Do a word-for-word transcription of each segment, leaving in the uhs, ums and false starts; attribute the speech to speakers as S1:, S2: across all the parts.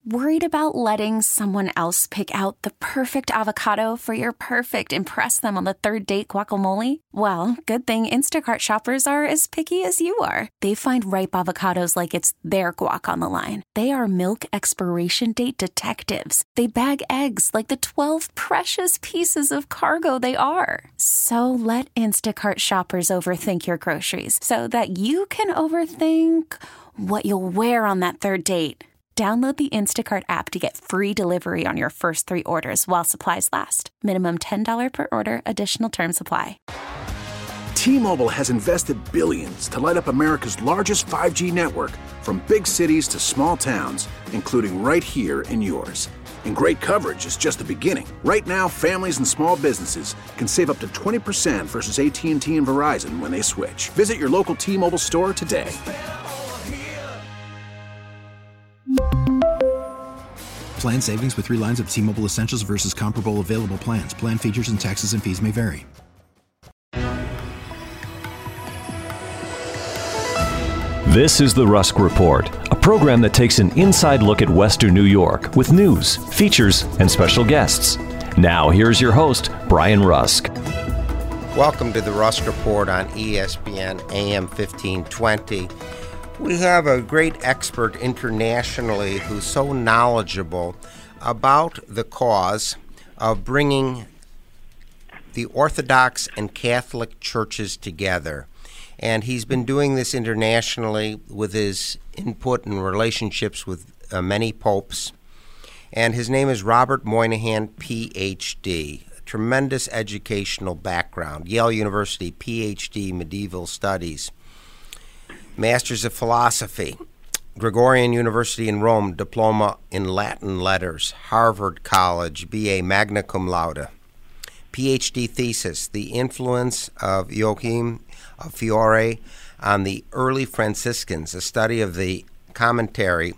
S1: Worried about letting someone else pick out the perfect avocado for your perfect impress them on the third date guacamole? Well, good thing Instacart shoppers are as picky as you are. They find ripe avocados like it's their guac on the line. They are milk expiration date detectives. They bag eggs like the twelve precious pieces of cargo they are. So let Instacart shoppers overthink your groceries so that you can overthink what you'll wear on that third date. Download the Instacart app to get free delivery on your first three orders while supplies last. Minimum ten dollars per order. Additional terms apply.
S2: T-Mobile has invested billions to light up America's largest five G network, from big cities to small towns, including right here in yours. And great coverage is just the beginning. Right now, families and small businesses can save up to twenty percent versus A T and T and Verizon when they switch. Visit your local T-Mobile store today.
S3: Plan savings with three lines of T-Mobile Essentials versus comparable available plans. Plan features and taxes and fees may vary.
S4: This is the Rusk Report, a program that takes an inside look at Western New York with news, features, and special guests. Now, here's your host, Brian Rusk.
S5: Welcome to the Rusk Report on E S P N A M fifteen twenty. We have a great expert internationally who's so knowledgeable about the cause of bringing the Orthodox and Catholic churches together. And he's been doing this internationally with his input and relationships with uh, many popes. And his name is Robert Moynihan, P H D. A tremendous educational background. Yale University, P H D, Medieval Studies. Masters of Philosophy, Gregorian University in Rome, Diploma in Latin Letters, Harvard College, B A Magna Cum Laude. P H D thesis, The Influence of Joachim of Fiore on the Early Franciscans, a study of the commentary,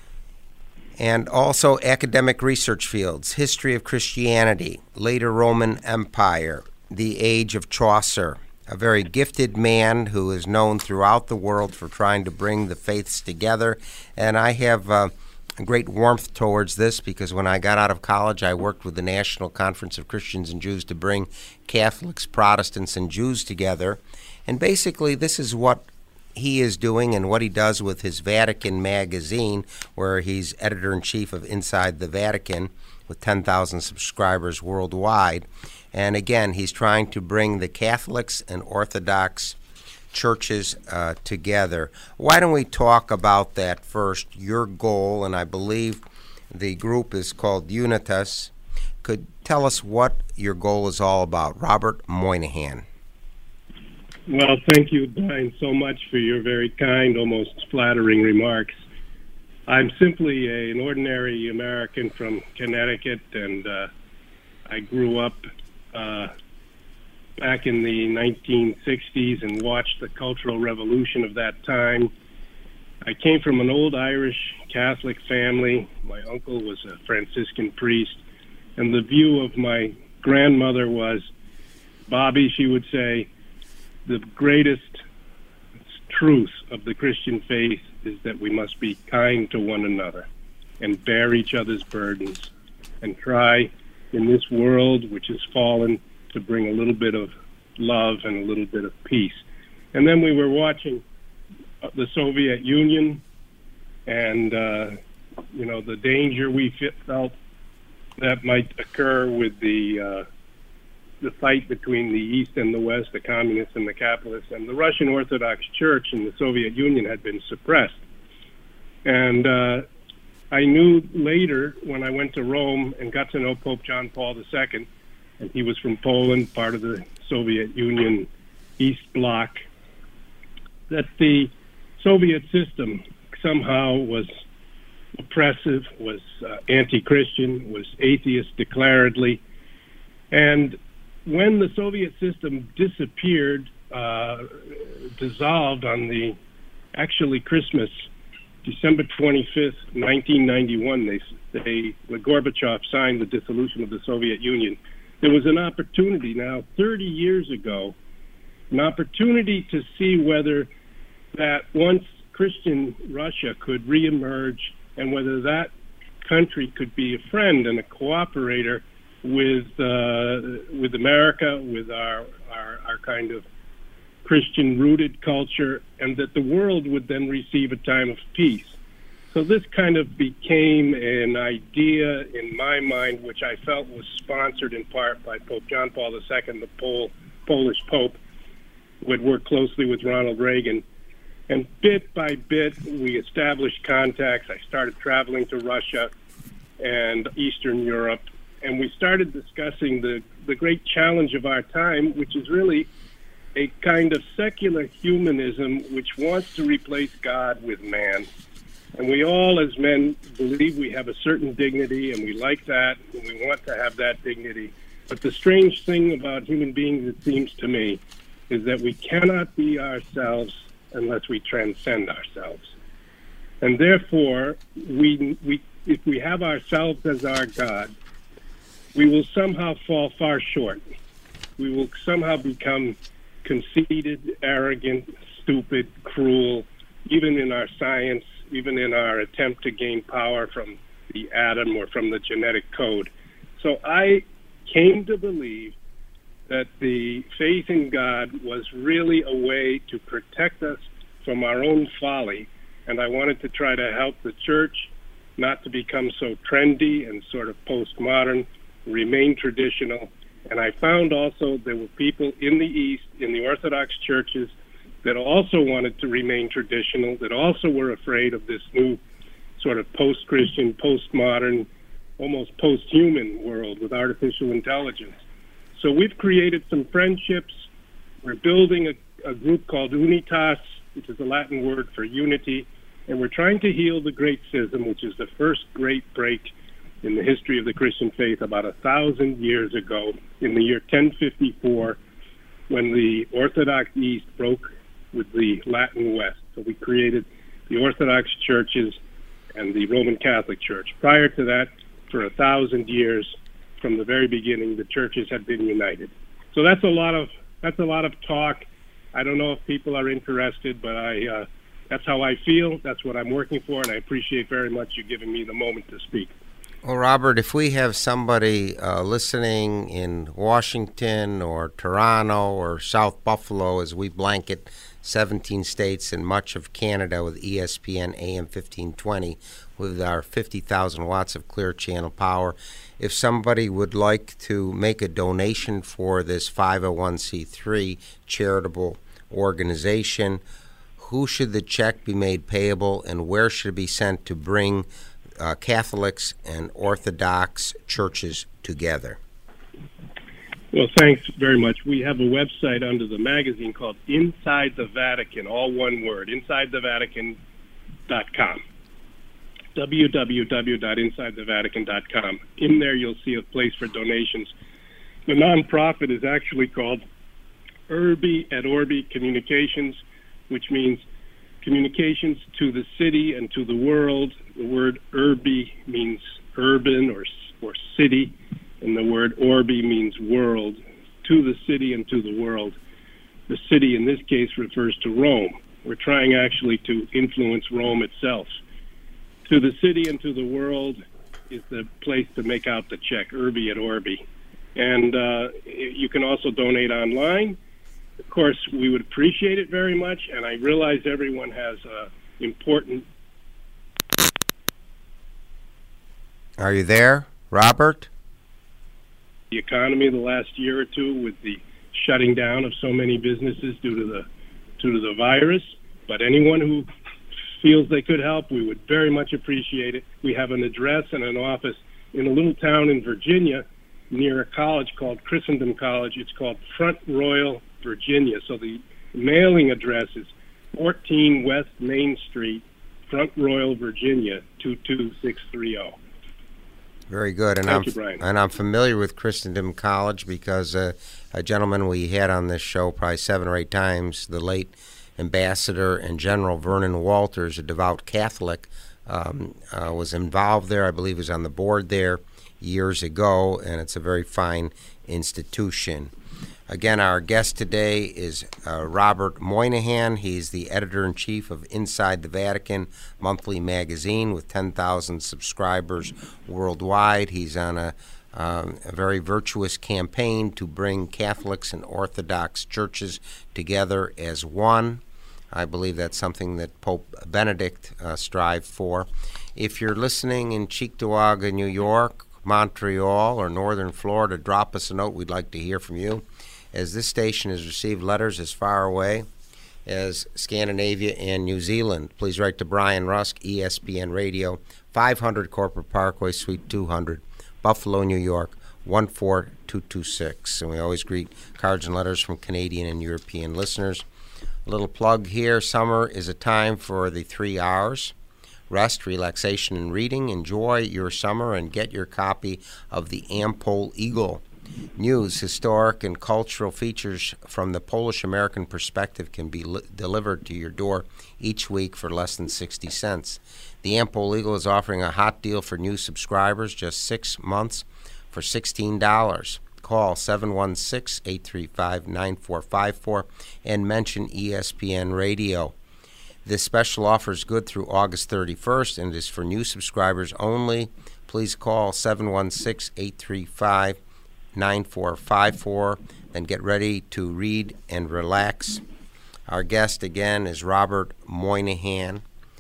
S5: and also academic research fields, History of Christianity, Later Roman Empire, The Age of Chaucer. A very gifted man who is known throughout the world for trying to bring the faiths together. And I have uh, a great warmth towards this because when I got out of college, I worked with the National Conference of Christians and Jews to bring Catholics, Protestants, and Jews together. And basically, this is what he is doing and what he does with his Vatican magazine, where he's editor-in-chief of Inside the Vatican with ten thousand subscribers worldwide. And again, he's trying to bring the Catholics and Orthodox churches uh, together. Why don't we talk about that first, your goal, and I believe the group is called Unitas. Could tell us what your goal is all about. Robert Moynihan.
S6: Well, thank you, Brian, so much for your very kind, almost flattering remarks. I'm simply a, an ordinary American from Connecticut, and uh, I grew up Uh, back in the nineteen sixties and watched the Cultural Revolution of that time. I came from an old Irish Catholic family. My uncle was a Franciscan priest, and the view of my grandmother was, Bobby, she would say, the greatest truth of the Christian faith is that we must be kind to one another and bear each other's burdens and try in this world which has fallen to bring a little bit of love and a little bit of peace. And then we were watching the Soviet Union and, uh, you know, the danger we felt that might occur with the uh, the fight between the East and the West, the communists and the capitalists. And the Russian Orthodox Church in the Soviet Union had been suppressed. And uh, I knew later when I went to Rome and got to know Pope John Paul the Second, and he was from Poland, part of the Soviet Union East Bloc, that the Soviet system somehow was oppressive, was uh, anti-Christian, was atheist declaredly. And when the Soviet system disappeared, uh, dissolved on the, actually Christmas, December twenty-fifth, nineteen ninety-one, they, they, when Gorbachev signed the dissolution of the Soviet Union, there was an opportunity now, thirty years ago, an opportunity to see whether that once Christian Russia could reemerge and whether that country could be a friend and a cooperator with uh, with America, with our, our our kind of Christian-rooted culture, and that the world would then receive a time of peace. So this kind of became an idea in my mind, which I felt was sponsored in part by Pope John Paul the Second, the Pol- Polish Pope, who had worked closely with Ronald Reagan. And bit by bit, we established contacts. I started traveling to Russia and Eastern Europe, and we started discussing the, the great challenge of our time, which is really a kind of secular humanism which wants to replace God with man. And we all, as men, believe we have a certain dignity, and we like that, and we want to have that dignity. But the strange thing about human beings, it seems to me, is that we cannot be ourselves unless we transcend ourselves. And therefore, we, we, if we have ourselves as our God, we will somehow fall far short. We will somehow become conceited, arrogant, stupid, cruel, even in our science, even in our attempt to gain power from the atom or from the genetic code. So I came to believe that the faith in God was really a way to protect us from our own folly, and I wanted to try to help the church not to become so trendy and sort of postmodern, remain traditional. And I found also there were people in the East, in the Orthodox churches, that also wanted to remain traditional, that also were afraid of this new sort of post-Christian, postmodern, almost post-human world with artificial intelligence. So we've created some friendships. We're building a, a group called Unitas, which is a Latin word for unity, and we're trying to heal the Great Schism, which is the first great break in the history of the Christian faith about a thousand years ago, in the year ten fifty-four, when the Orthodox East broke with the Latin West. So we created the Orthodox churches and the Roman Catholic Church. Prior to that, for a thousand years, from the very beginning, the churches had been united. So that's a lot of that's a lot of talk. I don't know if people are interested, but I uh, that's how I feel. That's what I'm working for, and I appreciate very much you giving me the moment to speak.
S5: Well, Robert, if we have somebody uh, listening in Washington or Toronto or South Buffalo, as we blanket seventeen states and much of Canada with E S P N A M fifteen twenty, with our fifty thousand watts of clear channel power, if somebody would like to make a donation for this five oh one c three charitable organization, who should the check be made payable, and where should it be sent to bring Uh, Catholics and Orthodox churches together?
S6: Well, thanks very much. We have a website under the magazine called Inside the Vatican, all one word, inside the vatican dot com, w w w dot inside the vatican dot com. In there, you'll see a place for donations. The nonprofit is actually called Urbi et Orbi Communications, which means communications to the city and to the world. The word urbi means urban or or city, and the word orbi means world, to the city and to the world. The city in this case refers to Rome. We're trying actually to influence Rome itself. To the city and to the world is the place to make out the check, Urbi et Orbi. And uh, you can also donate online. Of course, we would appreciate it very much, and I realize everyone has uh, important...
S5: Are you there, Robert?
S6: The economy the last year or two with the shutting down of so many businesses due to the due to the virus. But anyone who feels they could help, we would very much appreciate it. We have an address and an office in a little town in Virginia near a college called Christendom College. It's called Front Royal, Virginia. So the mailing address is fourteen West Main Street, Front Royal, Virginia, two two six three zero.
S5: Very good. And
S6: Thank
S5: I'm
S6: you, Brian.
S5: and I'm familiar with Christendom College because uh, a gentleman we had on this show probably seven or eight times, the late Ambassador and General Vernon Walters, a devout Catholic, um, uh, was involved there. I believe he was on the board there years ago, and it's a very fine institution. Again, our guest today is uh, Robert Moynihan. He's the editor-in-chief of Inside the Vatican monthly magazine with ten thousand subscribers worldwide. He's on a, um, a very virtuous campaign to bring Catholics and Orthodox churches together as one. I believe that's something that Pope Benedict uh, strived for. If you're listening in Cheektowaga, New York, Montreal, or Northern Florida, drop us a note. We'd like to hear from you, as this station has received letters as far away as Scandinavia and New Zealand. Please write to Brian Rusk, E S P N Radio, five hundred Corporate Parkway, Suite two hundred, Buffalo, New York, one four two two six. And we always greet cards and letters from Canadian and European listeners. A little plug here. Summer is a time for the three R's. Rest, relaxation, and reading. Enjoy your summer and get your copy of the Am-Pol Eagle. News, historic, and cultural features from the Polish-American perspective can be li- delivered to your door each week for less than sixty cents. The Am-Pol Eagle is offering a hot deal for new subscribers, just six months for sixteen dollars. Call seven one six, eight three five, nine four five four and mention E S P N Radio. This special offer is good through August thirty-first and is for new subscribers only. Please call seven one six, eight three five, nine four five four. Then get ready to read and relax. Our guest again is Robert Moynihan,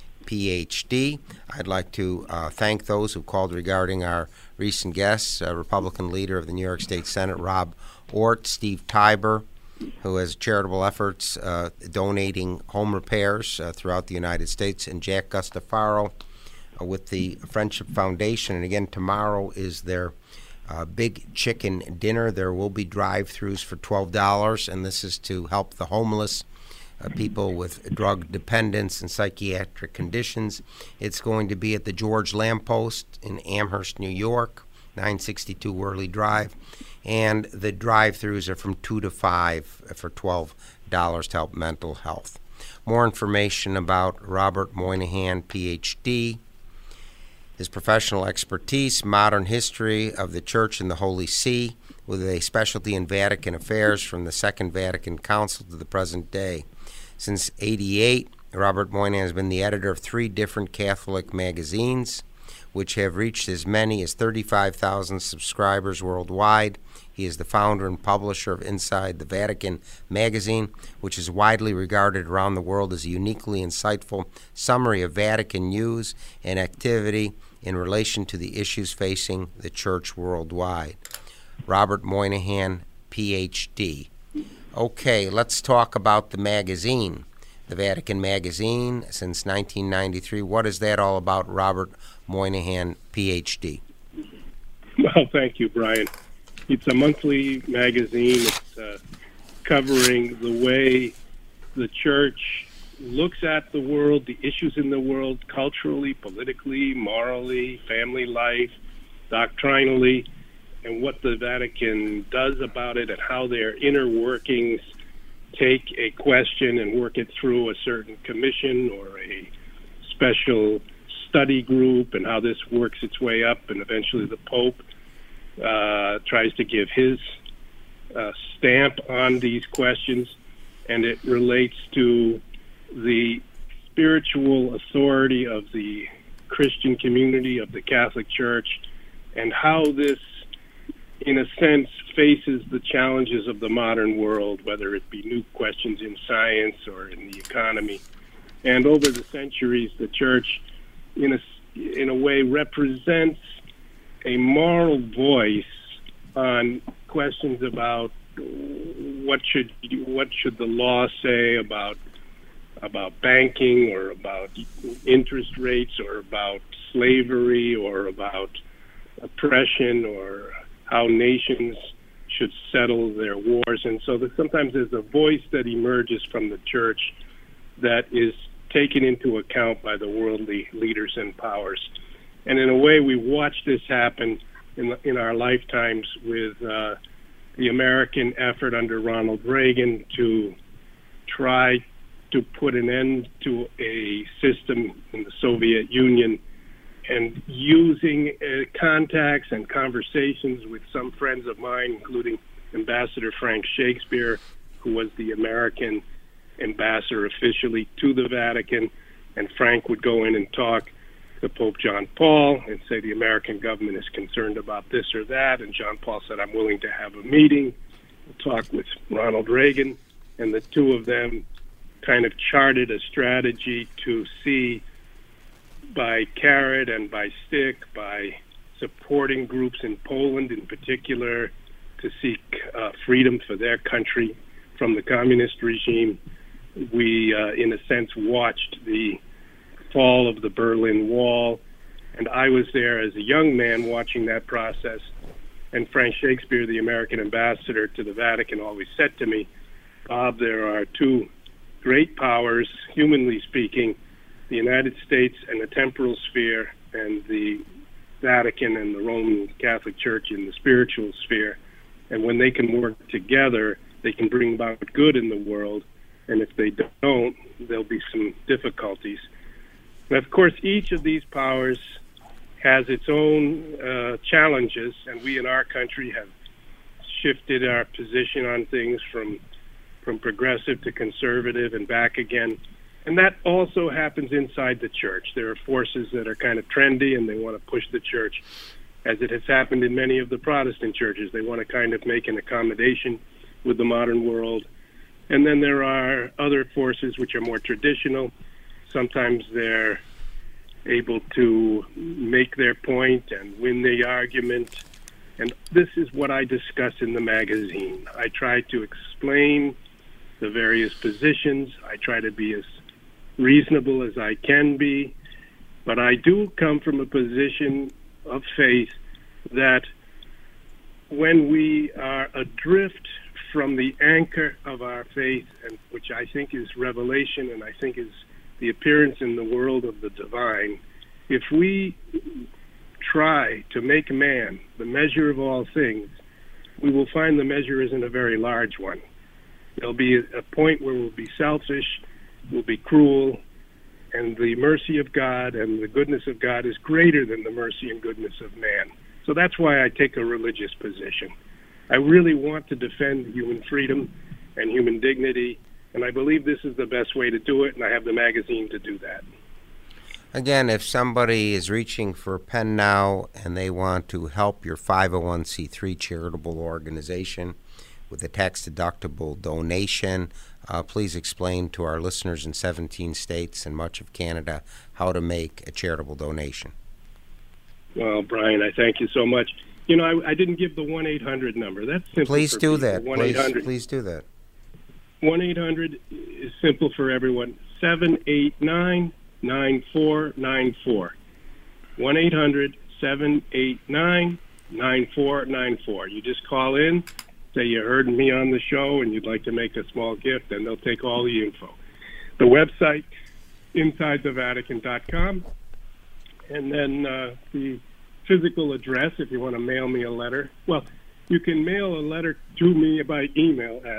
S5: P H D. I'd like to uh, thank those who called regarding our recent guests, uh, Republican leader of the New York State Senate, Rob Ort, Steve Tiber, who has charitable efforts uh, donating home repairs uh, throughout the United States, and Jack Gustafaro uh, with the Friendship Foundation. And again, tomorrow is their uh, big chicken dinner. There will be drive-thrus for twelve dollars, and this is to help the homeless, uh, people with drug dependence and psychiatric conditions. It's going to be at the George Lamppost in Amherst, New York, nine sixty-two Worley Drive. And the drive-thrus are from two to five for twelve dollars to help mental health. More information about Robert Moynihan, P H D, his professional expertise, modern history of the Church and the Holy See, with a specialty in Vatican affairs from the Second Vatican Council to the present day. Since eighty-eight, Robert Moynihan has been the editor of three different Catholic magazines, which have reached as many as thirty-five thousand subscribers worldwide. He is the founder and publisher of Inside the Vatican magazine, which is widely regarded around the world as a uniquely insightful summary of Vatican news and activity in relation to the issues facing the Church worldwide. Robert Moynihan, P H D. Okay, let's talk about the magazine. The Vatican magazine since nineteen ninety-three. What is that all about, Robert Moynihan, P H D?
S6: Well, thank you, Brian. It's a monthly magazine. It's uh, covering the way the Church looks at the world, the issues in the world, culturally, politically, morally, family life, doctrinally, and what the Vatican does about it, and how their inner workings take a question and work it through a certain commission or a special study group, and how this works its way up, and eventually the Pope uh, tries to give his uh, stamp on these questions, and it relates to the spiritual authority of the Christian community, of the Catholic Church, and how this, in a sense, faces the challenges of the modern world, whether it be new questions in science or in the economy. And over the centuries, the Church, in a, in a way, represents a moral voice on questions about what should what should the law say about about banking, or about interest rates, or about slavery, or about oppression, or how nations should settle their wars. And so that sometimes there's a voice that emerges from the Church that is taken into account by the worldly leaders and powers. And in a way, we watch this happen in, in our lifetimes with uh, the American effort under Ronald Reagan to try to put an end to a system in the Soviet Union, and using uh, contacts and conversations with some friends of mine, including Ambassador Frank Shakespeare, who was the American ambassador officially to the Vatican, and Frank would go in and talk to Pope John Paul and say the American government is concerned about this or that, and John Paul said, I'm willing to have a meeting, we'll talk with Ronald Reagan, and the two of them kind of charted a strategy to see by carrot and by stick, by supporting groups in Poland in particular to seek uh, freedom for their country from the communist regime. We, uh, in a sense, watched the fall of the Berlin Wall, and I was there as a young man watching that process. And Frank Shakespeare, the American ambassador to the Vatican, always said to me, Bob, there are two great powers, humanly speaking, the United States and the temporal sphere, and the Vatican and the Roman Catholic Church in the spiritual sphere. And when they can work together, they can bring about good in the world. And if they don't, there'll be some difficulties. And of course, each of these powers has its own uh, challenges, and we in our country have shifted our position on things from from progressive to conservative and back again. And that also happens inside the church. There are forces that are kind of trendy and they want to push the church, as it has happened in many of the Protestant churches. They want to kind of make an accommodation with the modern world. And then there are other forces which are more traditional. Sometimes they're able to make their point and win the argument. And this is what I discuss in the magazine. I try to explain the various positions. I try to be as reasonable as I can be, but I do come from a position of faith that when we are adrift from the anchor of our faith, and which I think is revelation and I think is the appearance in the world of the divine, if we try to make man the measure of all things, we will find the measure isn't a very large one. There'll be a point where we'll be selfish, we'll be cruel, and the mercy of God and the goodness of God is greater than the mercy and goodness of man. So that's why I take a religious position. I really want to defend human freedom and human dignity, and I believe this is the best way to do it, and I have the magazine to do that.
S5: Again, if somebody is reaching for a pen now and they want to help your five oh one c three charitable organization with a tax-deductible donation, uh, please explain to our listeners in seventeen states and much of Canada how to make a charitable donation.
S6: Well, Brian, I thank you so much. You know, I, I didn't give the one eight hundred number. That's simple.
S5: Please
S6: for
S5: do
S6: people.
S5: that. Please, please do that.
S6: one eight hundred is simple for everyone. seven eight nine, nine four nine four. one eight hundred, seven eight nine, nine four nine four. You just call in, say you heard me on the show and you'd like to make a small gift, and they'll take all the info. The website, inside the vatican dot com, and then uh, the physical address if you want to mail me a letter. Well, you can mail a letter to me by email at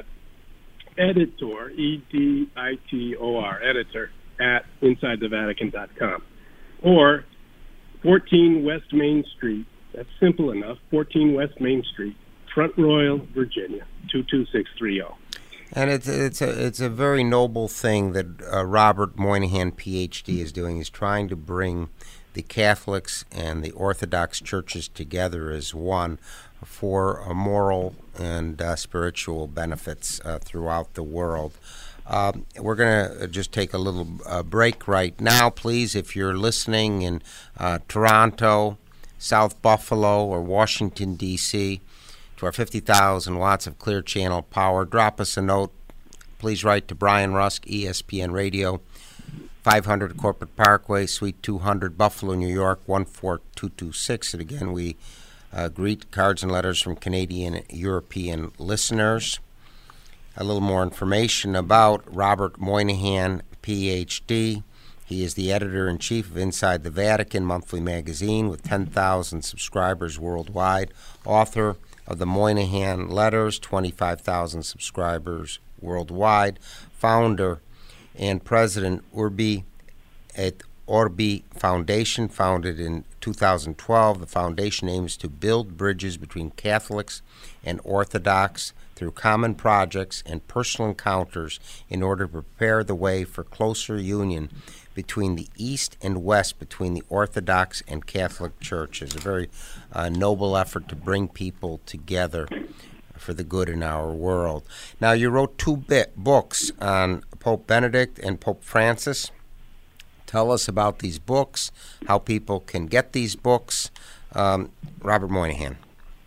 S6: editor, E D I T O R, editor, at inside the vatican dot com. Or fourteen West Main Street, that's simple enough, fourteen West Main Street, Front Royal, Virginia, two two six three zero.
S5: And it's it's a it's a very noble thing that uh, Robert Moynihan, P H D, is doing. He's trying to bring the Catholics and the Orthodox churches together as one for uh, moral and uh, spiritual benefits uh, throughout the world. Um, we're going to just take a little uh, break right now. Please, if you're listening in uh, Toronto, South Buffalo, or Washington, D C, to our fifty thousand watts of clear channel power, drop us a note. Please write to Brian Rusk, E S P N Radio, five hundred Corporate Parkway, Suite two hundred, Buffalo, New York, one four two two six. And again, we uh, greet cards and letters from Canadian and European listeners. A little more information about Robert Moynihan, P H D. He is the editor-in-chief of Inside the Vatican monthly magazine with ten thousand subscribers worldwide, author of the Moynihan Letters, twenty-five thousand subscribers worldwide, founder and president Urbi et Orbi Foundation, founded in two thousand twelve. The foundation aims to build bridges between Catholics and Orthodox through common projects and personal encounters in order to prepare the way for closer union between the East and West, between the Orthodox and Catholic churches. A very uh, noble effort to bring people together for the good in our world. Now, you wrote two bit books on Pope Benedict and Pope Francis. Tell us about these books, how people can get these books. Um, Robert Moynihan.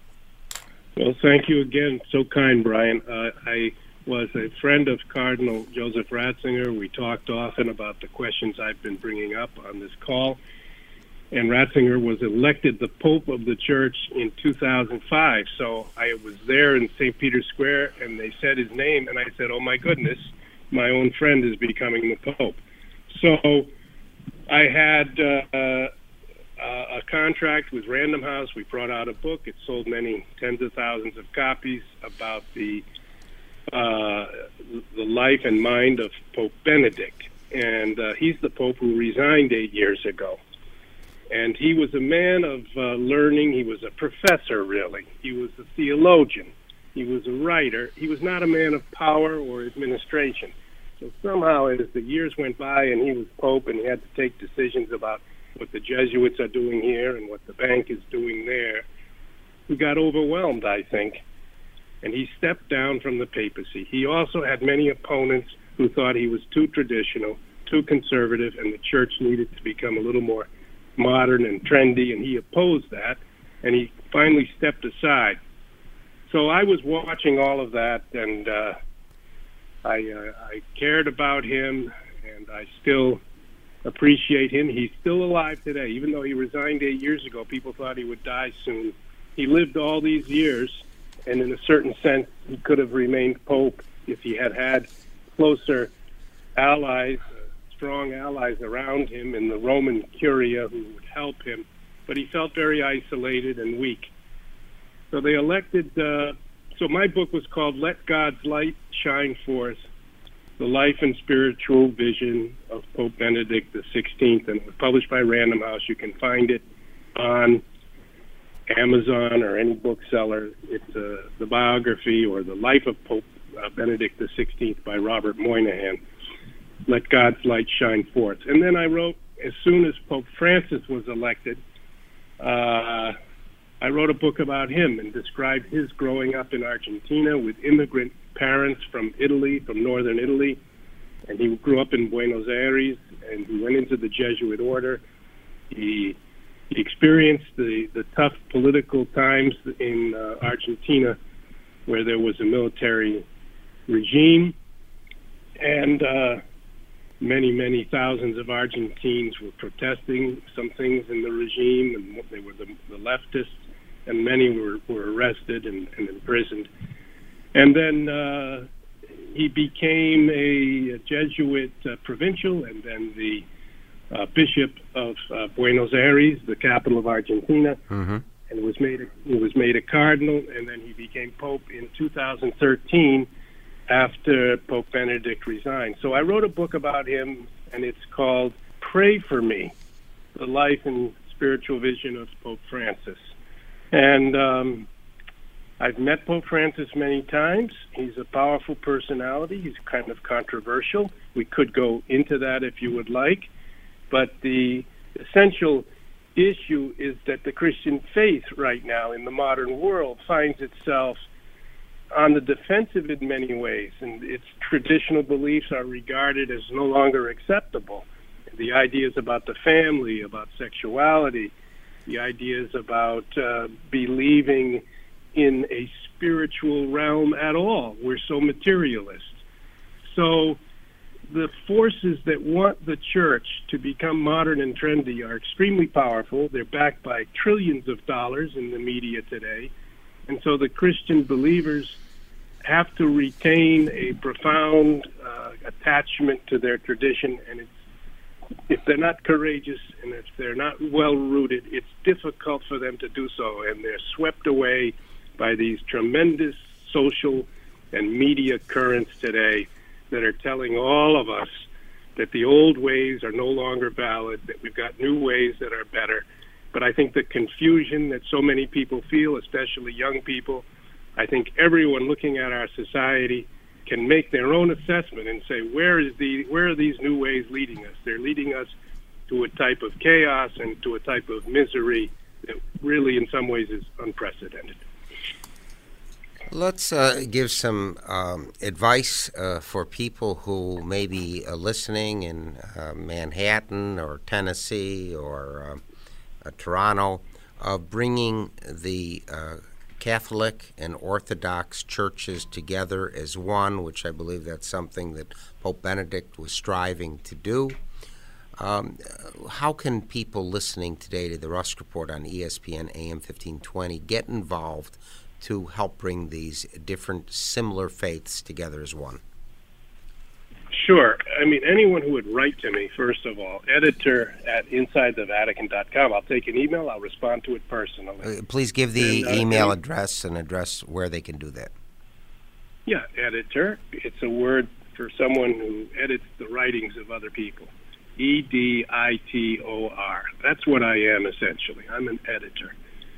S6: Well, thank you again. So kind, Brian. Uh, I was a friend of Cardinal Joseph Ratzinger. We talked often about the questions I've been bringing up on this call. And Ratzinger was elected the Pope of the Church in two thousand five. So I was there in Saint Peter's Square, and they said his name, and I said, oh, my goodness, my own friend is becoming the Pope. So I had uh, uh, a contract with Random House. We brought out a book. It sold many tens of thousands of copies about the uh, the life and mind of Pope Benedict. And uh, he's the Pope who resigned eight years ago. And he was a man of uh, learning. He was a professor, really. He was a theologian. He was a writer. He was not a man of power or administration. So somehow, as the years went by and he was Pope and he had to take decisions about what the Jesuits are doing here and what the bank is doing there, he got overwhelmed, I think, and he stepped down from the papacy. He also had many opponents who thought he was too traditional, too conservative, and the church needed to become a little more modern and trendy, and he opposed that, and he finally stepped aside. So I was watching all of that, and uh, I, uh, I cared about him, and I still appreciate him. He's still alive today. Even though he resigned eight years ago, people thought he would die soon. He lived all these years, and in a certain sense, he could have remained Pope if he had had closer allies, strong allies around him in the Roman Curia who would help him, but he felt very isolated and weak. So they elected, uh, so my book was called Let God's Light Shine Forth, the life and spiritual vision of Pope Benedict the sixteenth, and it was published by Random House. You can find it on Amazon or any bookseller. It's uh, the biography or the life of Pope uh, Benedict the sixteenth by Robert Moynihan. Let God's light shine forth. And then I wrote, as soon as Pope Francis was elected, uh, I wrote a book about him and described his growing up in Argentina with immigrant parents from Italy, from northern Italy. And he grew up in Buenos Aires, and he went into the Jesuit order. He, he experienced the, the tough political times in uh, Argentina where there was a military regime. And uh, many, many thousands of Argentines were protesting some things in the regime, and they were the, the leftists, and many were, were arrested and, and imprisoned. And then uh, he became a, a Jesuit uh, provincial, and then the uh, Bishop of uh, Buenos Aires, the capital of Argentina, mm-hmm. and was made a, he was made a cardinal, and then he became Pope in two thousand thirteen. After Pope Benedict resigned. So I wrote a book about him, and it's called Pray for Me, the life and spiritual vision of Pope Francis. And um, I've met Pope Francis many times. He's a powerful personality. He's kind of controversial. We could go into that if you would like. But the essential issue is that the Christian faith right now in the modern world finds itself on the defensive in many ways, and its traditional beliefs are regarded as no longer acceptable. The ideas about the family, about sexuality, the ideas about uh, believing in a spiritual realm at all. We're so materialist. So the forces that want the church to become modern and trendy are extremely powerful. They're backed by trillions of dollars in the media today. And so the Christian believers have to retain a profound uh, attachment to their tradition, and it's, if they're not courageous and if they're not well-rooted, it's difficult for them to do so, and they're swept away by these tremendous social and media currents today that are telling all of us that the old ways are no longer valid, that we've got new ways that are better. But I think the confusion that so many people feel, especially young people, I think everyone looking at our society can make their own assessment and say, where is the where are these new ways leading us? They're leading us to a type of chaos and to a type of misery that really in some ways is unprecedented.
S5: Let's uh, give some um, advice uh, for people who may be uh, listening in uh, Manhattan or Tennessee or uh, uh, Toronto, of uh, bringing the uh, Catholic and Orthodox churches together as one, which I believe that's something that Pope Benedict was striving to do. Um, how can people listening today to the Rusk Report on E S P N A M fifteen twenty get involved to help bring these different similar faiths together as one?
S6: Sure. I mean, anyone who would write to me, first of all, editor at inside the vatican dot com, I'll take an email, I'll respond to it personally.
S5: Uh, please give the
S6: and, uh,
S5: email
S6: and,
S5: address and address where they can do that.
S6: Yeah, editor. It's a word for someone who edits the writings of other people. E D I T O R. That's what I am, essentially. I'm an editor.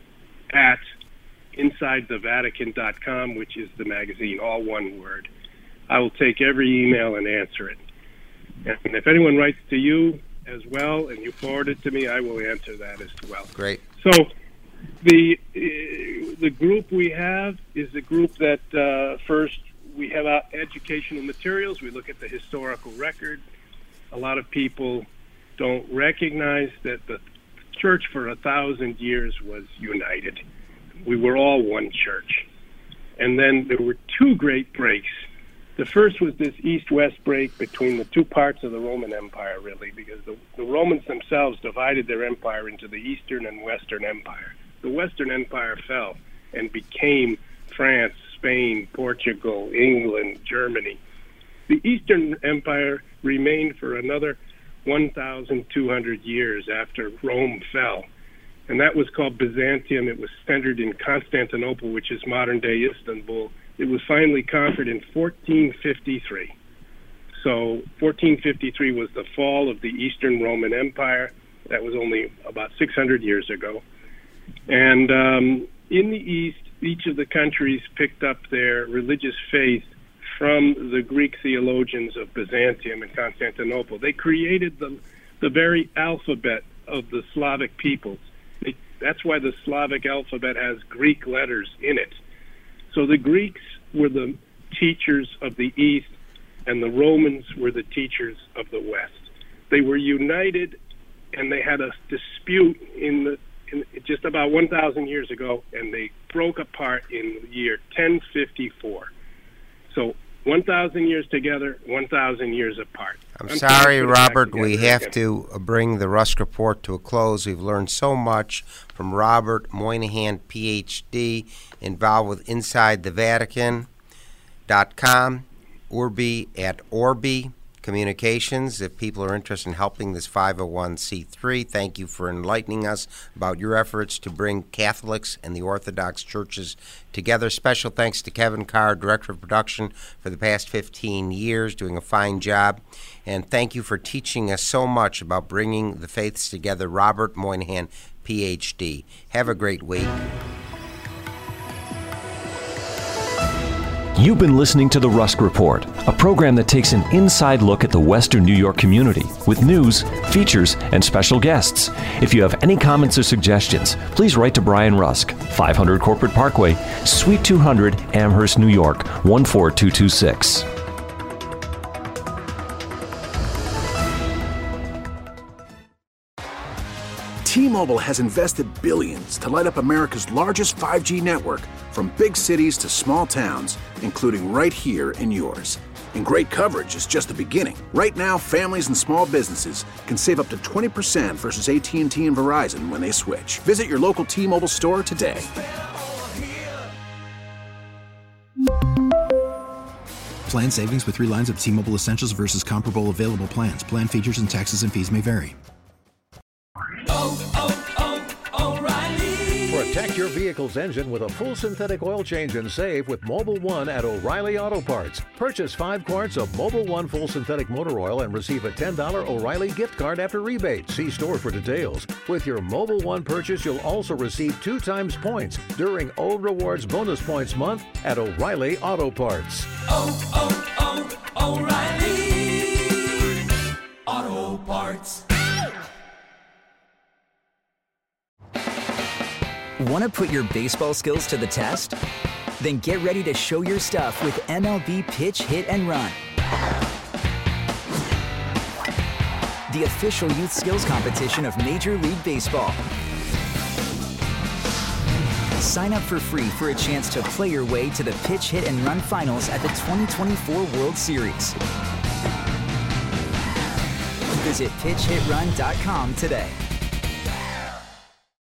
S6: At inside the vatican dot com, which is the magazine, all one word. I will take every email and answer it. And if anyone writes to you as well and you forward it to me, I will answer that as well.
S5: Great.
S6: So the uh, the group we have is a group that uh, first we have uh, educational materials. We look at the historical record. A lot of people don't recognize that the church for a thousand years was united. We were all one church. And then there were two great breaks. The first was this east-west break between the two parts of the Roman Empire, really, because the, the Romans themselves divided their empire into the Eastern and Western Empire. The Western Empire fell and became France, Spain, Portugal, England, Germany. The Eastern Empire remained for another one thousand two hundred years after Rome fell. And that was called Byzantium. It was centered in Constantinople, which is modern-day Istanbul. It was finally conquered in fourteen fifty-three. So fourteen fifty-three was the fall of the Eastern Roman Empire. That was only about six hundred years ago. And um, in the East, each of the countries picked up their religious faith from the Greek theologians of Byzantium and Constantinople. They created the, the very alphabet of the Slavic peoples. They, that's why the Slavic alphabet has Greek letters in it. So the Greeks were the teachers of the East, and the Romans were the teachers of the West. They were united, and they had a dispute in the in just about one thousand years ago, and they broke apart in the year ten fifty-four. So one thousand years together, one thousand years apart.
S5: I'm, I'm sorry, Robert, we have again. to bring the Rusk Report to a close. We've learned so much from Robert Moynihan, P H D, involved with inside the vatican dot com, Orbi at Orbi Communications. If people are interested in helping this five oh one c three, thank you for enlightening us about your efforts to bring Catholics and the Orthodox churches together. Special thanks to Kevin Carr, Director of Production, for the past fifteen years, doing a fine job. And thank you for teaching us so much about bringing the faiths together. Robert Moynihan, P H D. Have a great week.
S4: You've been listening to The Rusk Report, a program that takes an inside look at the Western New York community with news, features, and special guests. If you have any comments or suggestions, please write to Brian Rusk, five hundred Corporate Parkway, Suite two hundred, Amherst, New York, one four two two six.
S2: T-Mobile has invested billions to light up America's largest five G network, from big cities to small towns, including right here in yours. And great coverage is just the beginning. Right now, families and small businesses can save up to twenty percent versus A T and T and Verizon when they switch. Visit your local T-Mobile store today.
S3: Plan savings with three lines of T-Mobile Essentials versus comparable available plans. Plan features and taxes and fees may vary.
S5: We're
S7: Protect your vehicle's engine with a full synthetic oil change and save with Mobil one at O'Reilly Auto Parts. Purchase five quarts of Mobil one full synthetic motor oil and receive a ten dollars O'Reilly gift card after rebate. See store for details. With your Mobil one purchase, you'll also receive two times points during Old Rewards Bonus Points Month at O'Reilly Auto Parts.
S8: Oh, oh, oh, O'Reilly Auto Parts.
S9: Want to put your baseball skills to the test? Then get ready to show your stuff with M L B Pitch, Hit, and Run, the official youth skills competition of Major League Baseball. Sign up for free for a chance to play your way to the Pitch, Hit, and Run finals at the twenty twenty-four World Series. Visit pitch hit run dot com today.